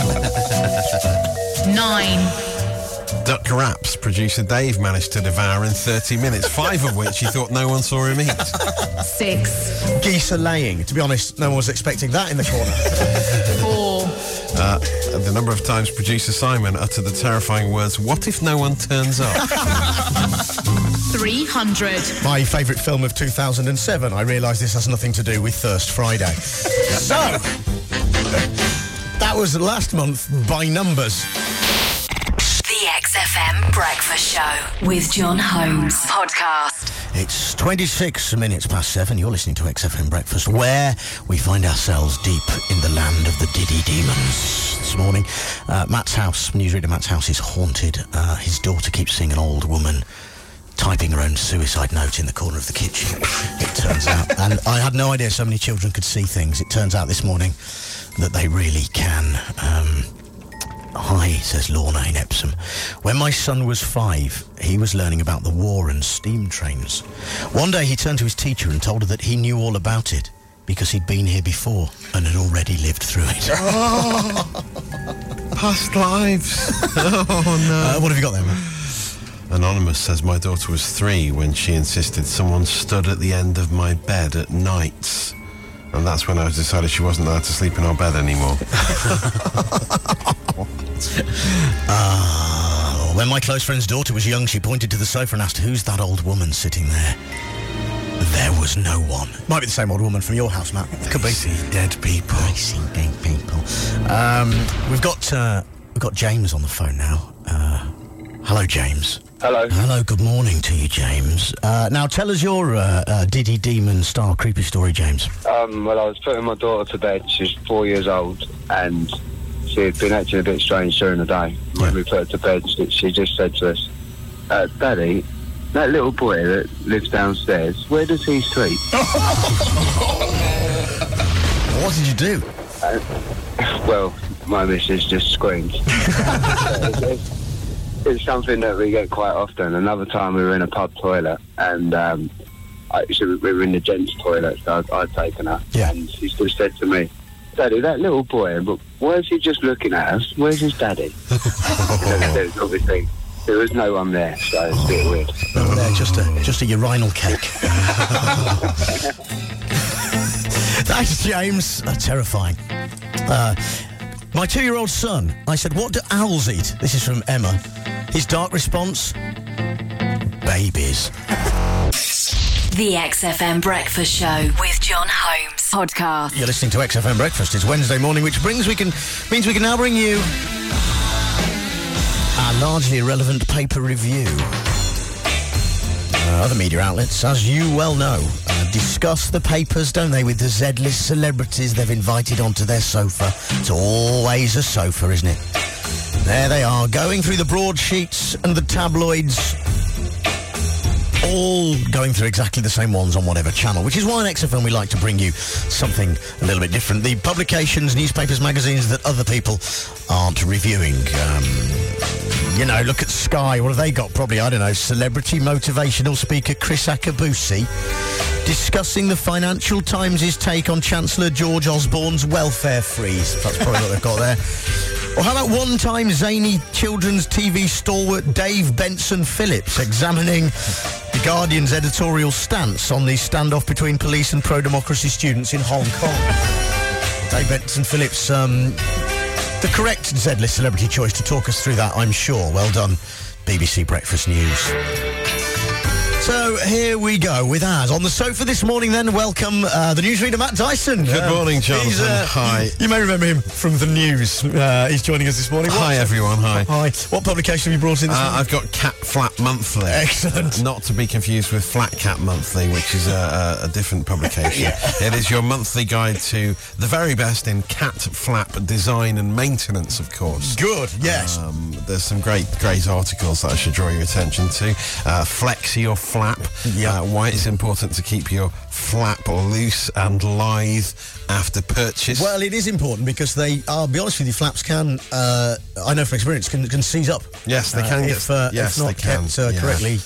9. Duck wraps producer Dave managed to devour in 30 minutes, 5 of which he thought no one saw him eat. 6. Geese are laying. To be honest, no one was expecting that in the corner. 4. The number of times producer Simon uttered the terrifying words, "What if no one turns up?" 300. My favourite film of 2007. I realise this has nothing to do with First Friday. So, that was last month by numbers. The XFM Breakfast Show with John Holmes podcast. It's 26 minutes past 7. You're listening to XFM Breakfast, where we find ourselves deep in the land of the Diddy Demons. This morning, Matt's house, newsreader Matt's house, is haunted. His daughter keeps seeing an old woman typing her own suicide note in the corner of the kitchen, it turns out. And I had no idea so many children could see things. It turns out this morning that they really can. Hi, says Lorna in Epsom. When my son was 5, he was learning about the war and steam trains. One day he turned to his teacher and told her that he knew all about it because he'd been here before and had already lived through it. Oh, past lives. Oh, no. What have you got there, man? Anonymous says my daughter was 3 when she insisted someone stood at the end of my bed at nights. And that's when I decided she wasn't allowed to sleep in our bed anymore. When my close friend's daughter was young, she pointed to the sofa and asked, "Who's that old woman sitting there?" There was no one. Might be the same old woman from your house, Matt. Could be. I see dead people. I see dead people. We've got James on the phone now. Hello, James. Hello. Hello, good morning to you, James. Now, tell us your Diddy Demon-style creepy story, James. Well, I was putting my daughter to bed. She's 4 years old, and she had been acting a bit strange during the day. When we put her to bed, she just said to us, "Daddy, that little boy that lives downstairs, where does he sleep?" What did you do? Well, my missus just screamed. It's something that we get quite often. Another time we were in a pub toilet, and we were in the gents' toilet, so I'd taken her. Yeah. And she just said to me, "Daddy, that little boy, but why is he just looking at us? Where's his daddy?" There's obviously, there was no one there, so it's a bit weird. Just a urinal cake. Thanks, James. Terrifying. My 2-year-old son, I said, "What do owls eat?" This is from Emma. His dark response, babies. The XFM Breakfast Show with John Holmes podcast. You're listening to XFM Breakfast. It's Wednesday morning, which means we can now bring you our largely irrelevant paper review. Other media outlets, as you well know, discuss the papers, don't they, with the Z-list celebrities they've invited onto their sofa. It's always a sofa, isn't it? There they are, going through the broadsheets and the tabloids, all going through exactly the same ones on whatever channel, which is why on XFM we like to bring you something a little bit different. The publications, newspapers, magazines that other people aren't reviewing. Look at Sky. What have they got? Probably, I don't know, celebrity motivational speaker Chris Akabusi discussing the Financial Times' take on Chancellor George Osborne's welfare freeze. That's probably what they've got there. Or how about one-time zany children's TV stalwart Dave Benson Phillips examining The Guardian's editorial stance on the standoff between police and pro-democracy students in Hong Kong. Dave Benson Phillips, the correct Z-list celebrity choice to talk us through that, I'm sure. Well done, BBC Breakfast News. So here we go with ours. On the sofa this morning then, welcome the newsreader Matt Dyson. Good morning, Jonathan. Hi. You may remember him from the news. He's joining us this morning. Hi, everyone. Hi. Hi. What publication have you brought in this morning? I've got Cat Flap Monthly. Excellent. Not to be confused with Flat Cat Monthly, which is a different publication. It is your monthly guide to the very best in cat flap design and maintenance, of course. Good, yes. There's some great articles that I should draw your attention to. Flex your flap. Why it's important to keep your flap loose and lithe after purchase. Well, it is important because I'll be honest with you, flaps can, I know from experience, can seize up. Yes, they can if not kept correctly.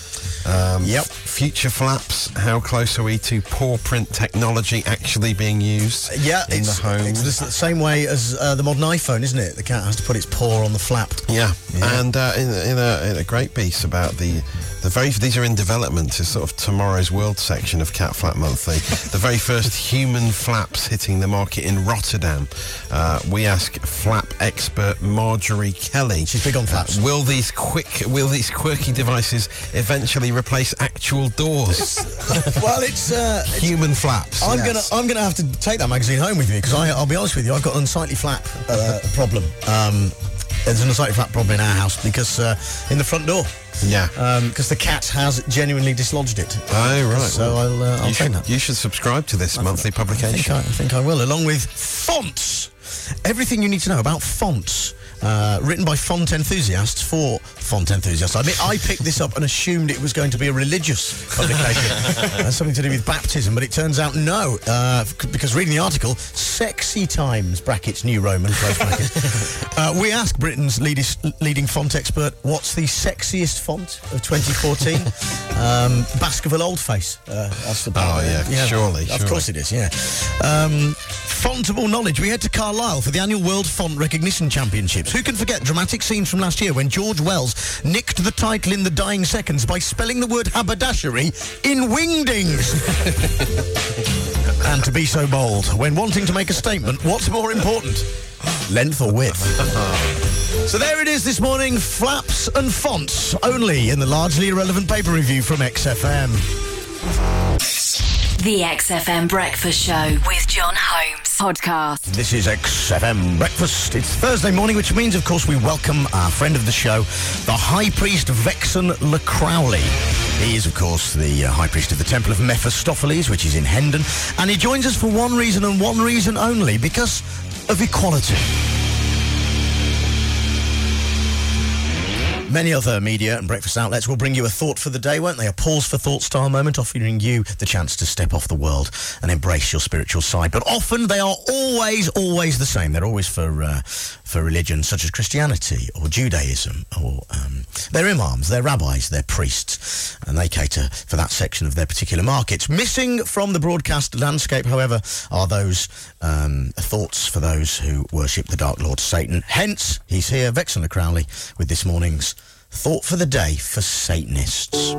Future flaps, how close are we to paw print technology actually being used in the home? It's the same way as the modern iPhone, isn't it? The cat has to put its paw on the flap. Yeah. And in a great piece about these are in development, is sort of tomorrow's world section of Cat Flap Monthly. The very first human flaps hitting the market in Rotterdam. We ask flap expert Marjorie Kelly. She's big on flaps. Will these quirky devices eventually replace actual doors? Well, it's human flaps. I'm gonna have to take that magazine home with me because I'll be honest with you, I've got an unsightly flap problem. There's an unsightly flap problem in our house because in the front door. Yeah. Because the cat has genuinely dislodged it. Oh, right. So I'll take that. You should subscribe to this monthly publication. I think I will, along with fonts. Everything you need to know about fonts. Written by font enthusiasts for font enthusiasts. I mean, I picked this up and assumed it was going to be a religious publication. Something to do with baptism, but it turns out no. Because reading the article, Sexy Times, brackets, New Roman, close brackets. We asked Britain's leading font expert, what's the sexiest font of 2014? Baskerville Oldface. Surely. Of course it is, yeah. Fontable knowledge. We head to Carlisle for the annual World Font Recognition Championships. Who can forget dramatic scenes from last year when George Wells nicked the title in the dying seconds by spelling the word haberdashery in wingdings? And to be so bold, when wanting to make a statement, what's more important? Length or width? So there it is this morning, flaps and fonts, only in the largely irrelevant paper review from XFM. The XFM Breakfast Show with John Holmes podcast. This is XFM Breakfast. It's Thursday morning, which means, of course, we welcome our friend of the show, the High Priest Vexen Le Crowley. He is, of course, the High Priest of the Temple of Mephistopheles, which is in Hendon, and he joins us for one reason and one reason only, because of equality. Many other media and breakfast outlets will bring you a thought for the day, won't they? A pause for thought style moment, offering you the chance to step off the world and embrace your spiritual side. But often they are always the same. They're always for religion, such as Christianity or Judaism, or they're imams, they're rabbis, they're priests, and they cater for that section of their particular markets. Missing from the broadcast landscape, however, are those thoughts for those who worship the Dark Lord Satan. Hence, he's here, Vexen Le Crowley, with this morning's thought for the day for Satanists.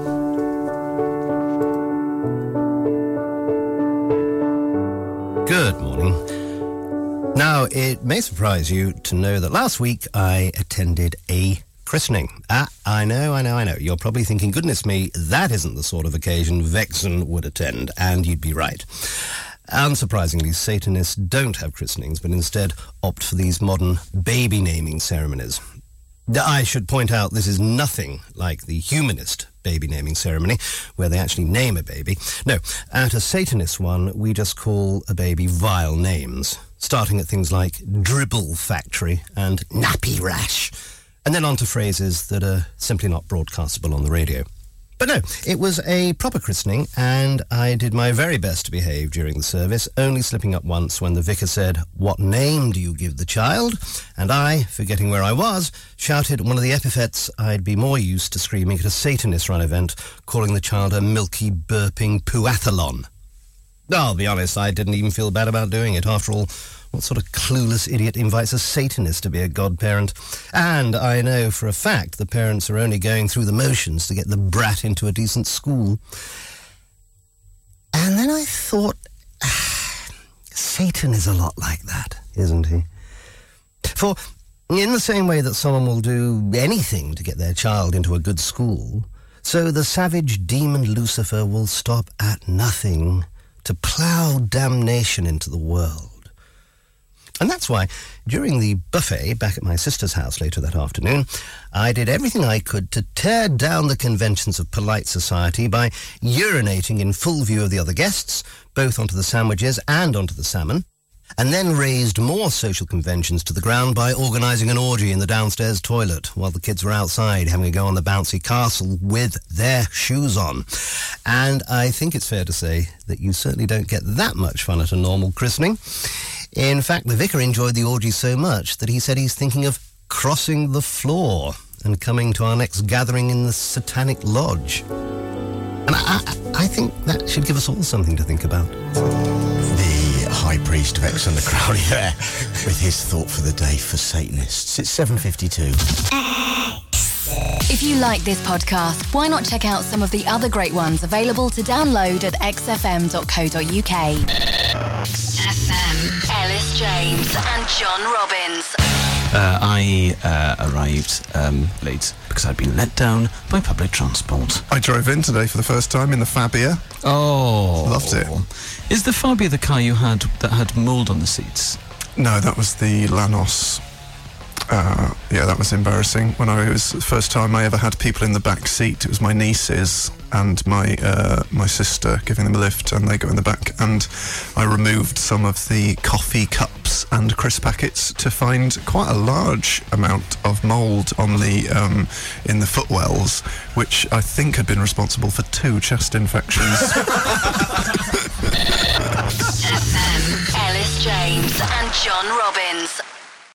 Good morning. Now, it may surprise you to know that last week I attended a christening. I know. You're probably thinking, goodness me, that isn't the sort of occasion Vexen would attend, and you'd be right. Unsurprisingly, Satanists don't have christenings, but instead opt for these modern baby naming ceremonies. I should point out this is nothing like the humanist baby naming ceremony, where they actually name a baby. No, at a Satanist one, we just call a baby vile names, starting at things like dribble factory and nappy rash, and then on to phrases that are simply not broadcastable on the radio. But no, it was a proper christening, and I did my very best to behave during the service, only slipping up once when the vicar said, "What name do you give the child?" And I, forgetting where I was, shouted one of the epithets I'd be more used to screaming at a Satanist-run event, calling the child a milky, burping puathalon. I'll be honest, I didn't even feel bad about doing it. After all, what sort of clueless idiot invites a Satanist to be a godparent? And I know for a fact the parents are only going through the motions to get the brat into a decent school. And then I thought, Satan is a lot like that, isn't he? For in the same way that someone will do anything to get their child into a good school, So the savage demon Lucifer will stop at nothing to plough damnation into the world. And that's why, during the buffet back at my sister's house later that afternoon, I did everything I could to tear down the conventions of polite society by urinating in full view of the other guests, both onto the sandwiches and onto the salmon, and then raised more social conventions to the ground by organising an orgy in the downstairs toilet while the kids were outside having a go on the bouncy castle with their shoes on. And I think it's fair to say that you certainly don't get that much fun at a normal christening. In fact, the vicar enjoyed the orgy so much that he said he's thinking of crossing the floor and coming to our next gathering in the Satanic Lodge. And I think that should give us all something to think about. The High Priest of X on the Crowley there with his thought for the day for Satanists. It's 7:52. If you like this podcast, why not check out some of the other great ones available to download at xfm.co.uk. XFM. Ellis James and John Robbins. I arrived late because I'd been let down by public transport. I drove in today for the first time in the Fabia. Oh. Loved it. Is the Fabia the car you had that had mould on the seats? No, that was the Lanos. Yeah, that was embarrassing. When I was the first time I ever had people in the back seat, it was my nieces and my sister giving them a lift, and they go in the back, and I removed some of the coffee cups and crisp packets to find quite a large amount of mould on the in the footwells, which I think had been responsible for 2 chest infections. FM, Ellis James and John Robbins.